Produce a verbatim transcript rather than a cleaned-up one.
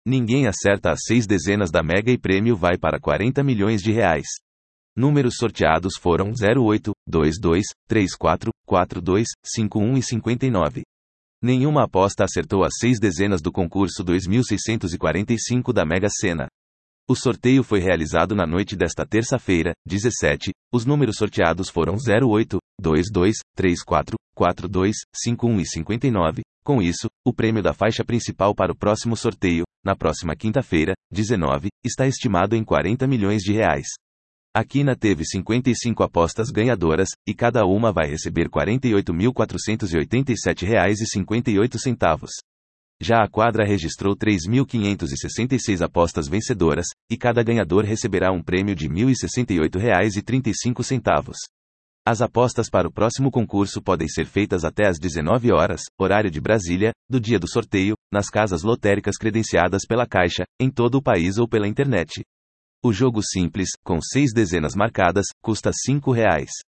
Ninguém acerta as seis dezenas da Mega e prêmio vai para quarenta milhões de reais. Números sorteados foram zero oito, dois dois, três quatro, quatro dois, cinco um e cinquenta e nove. Nenhuma aposta acertou as seis dezenas do concurso dois mil seiscentos e quarenta e cinco da Mega Sena. O sorteio foi realizado na noite desta terça-feira, dezessete. Os números sorteados foram zero oito, dois dois, três quatro, quatro dois, cinco um e cinquenta e nove. Com isso, o prêmio da faixa principal para o próximo sorteio, na próxima quinta-feira, dezenove, está estimado em quarenta milhões de reais. A quina teve cinquenta e cinco apostas ganhadoras, e cada uma vai receber quarenta e oito mil quatrocentos e oitenta e sete reais e cinquenta e oito centavos. Já a quadra registrou três mil quinhentas e sessenta e seis apostas vencedoras, e cada ganhador receberá um prêmio de mil e sessenta e oito reais e trinta e cinco centavos. As apostas para o próximo concurso podem ser feitas até às dezenove horas, horário de Brasília, do dia do sorteio, nas casas lotéricas credenciadas pela Caixa, em todo o país ou pela internet. O jogo simples, com seis dezenas marcadas, custa cinco reais.